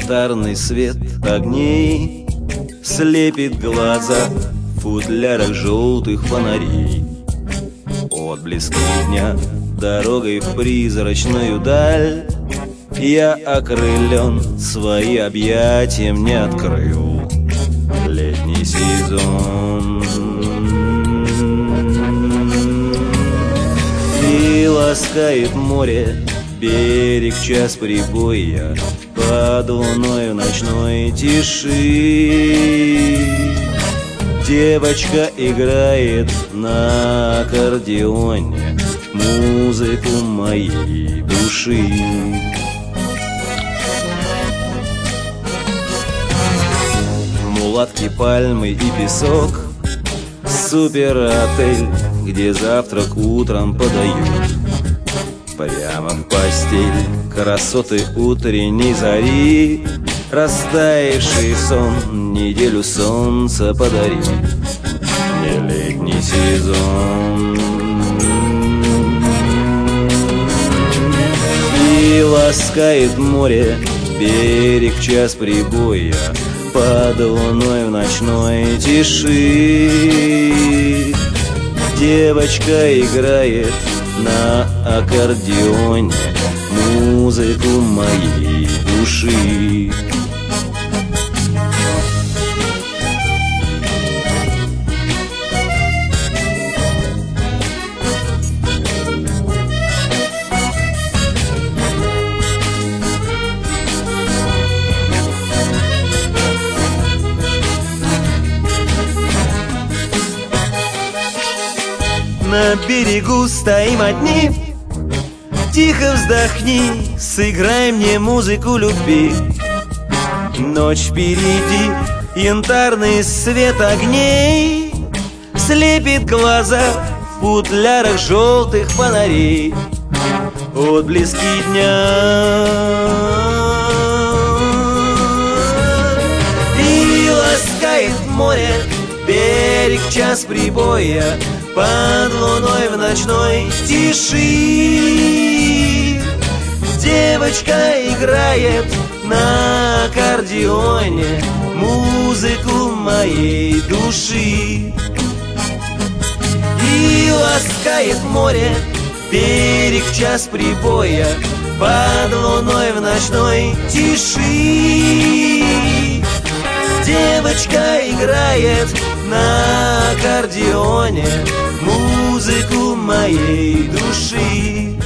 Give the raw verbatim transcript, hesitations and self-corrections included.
Янтарный свет огней слепит глаза в футлярах желтых фонарей. Отблески дня дорогой в призрачную даль я окрылен, свои объятия мне открыл летний сезон. И ласкает море берег час прибоя под луною ночной тиши. Девочка играет на аккордеоне музыку моей души. Мулатки, пальмы и песок, суперотель, где завтрак утром подают. Прямо в постель красоты утренней зари, растаявший сон неделю солнца подари. Мне летний сезон. И ласкает море берег час прибоя под луной в ночной тиши. Девочка играет на аккордеоне музыку моей души. На берегу стоим одни, тихо вздохни, сыграй мне музыку любви. Ночь впереди, янтарный свет огней слепит глаза в футлярах желтых фонарей. Отблески дня и ласкает море берег час прибоя под луной в ночной тиши. Девочка играет на аккордеоне музыку моей души. И ласкает море берег час прибоя под луной в ночной тиши. Девочка играет на аккордеоне музыку моей души.